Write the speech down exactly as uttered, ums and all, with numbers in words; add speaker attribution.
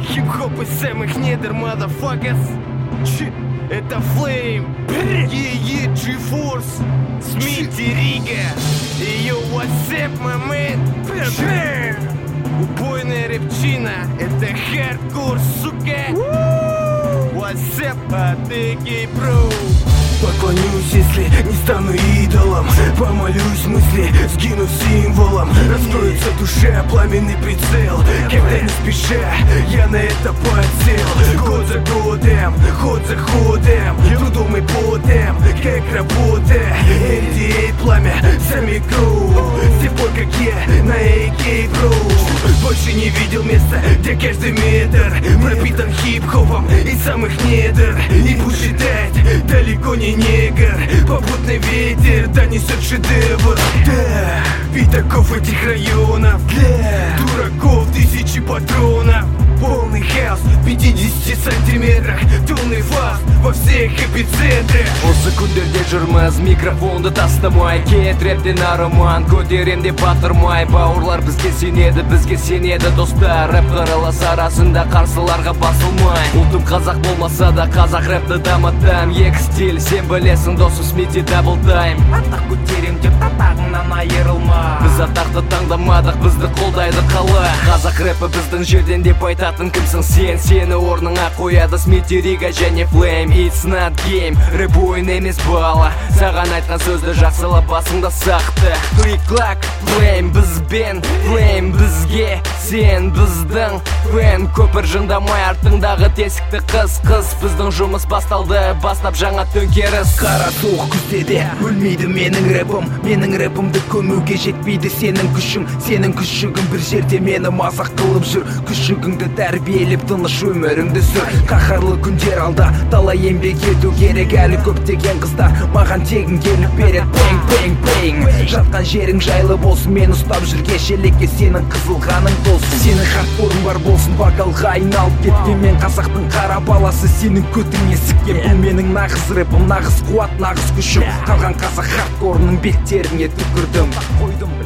Speaker 1: Хип-хоп из самых недр, motherfuckers. Это Flame, Е-Е, G-Force, Смити Рига. И йо, what's up, my man? Убойная рэпчина, это хардкор, сука. What's up, а ты гей-бро?
Speaker 2: Поклонюсь, если не стану идолом. Помолюсь, мысли сгину символом. Раскроется душа, пламенный прицел. Когда не спеша, я на это подсел. Год за годом, ход за ходом, трудом и потом, как работа. эн ди эй пламя за микро. С тех пор, как я на эй кей, бро. Больше не видел места, где каждый метр пропитан хип-хопом из самых недр. И пусть считает далеко не негр, попутный ветер донесет шедевр. Да, ведь таков этих районов. Для дураков тысячи патронов. Полный хаос в пятидесяти сантиметрах. Темный фас во всех эпицентрах.
Speaker 3: Осы күндерде жүрміз микрофонды тастамай, кет рэптен арыман көтерем деп батырмай. Бауырлар бізге сенеді, бізге сенеді достар. Рэп қырылыс арасында қарсыларға басылмай. Ұлтым қазақ болмаса да қазақ рэпті дамытам. Екі стиль, сен білесің досым, Смити дабл тайм.
Speaker 1: Атақ көтерем деп татағыңнан айырылма.
Speaker 3: Біз атақты таңдамадық, бізді қолдайды қала. Қазақ рэпі біздің жерден деп айтатын кімсің сен? Сені орныңа қояды Смити Рига және Flame. It's not game, рэп ойын емес бала. Саған айтқан сөзді жақсылап басыңда сақты. Клик-клак, Flame бізбен, Flame бізге, сен біздің фэн. Көпір жындамай артыңдағы тесікті қыз-қыз. Біздің жұмыс басталды, бастап жаңа төңкеріс.
Speaker 2: Қара суық күзде де өлмейді менің рэпім. Менің рэпімді көмуге жетпейді сенің күшің. Сенің күшігің бір жерде мені мазақ қылып жүр. Күшігіңді тәрбиелеп тыныш өміріңді сүр. Қаһарлы күндер алда, талай еңбек ету керек. Әлі көптеген қыздар маған тегін келіп береді. Бэнг, бэнг, бэнг. Жатқан жерің жайлы болсын, мен ұстап жүрген шелекке сенің қызылғаның болсын. Сенің хардкорың бар болсын, вокалға айналып кеткен. Мен қазақтың қара баласы, сенің көтіңе сіккен. Бұл менің нағыз рэпім, нағыз қуат, нағыз күшім. Қалған қазақ хардкорының беттеріне түкірдім.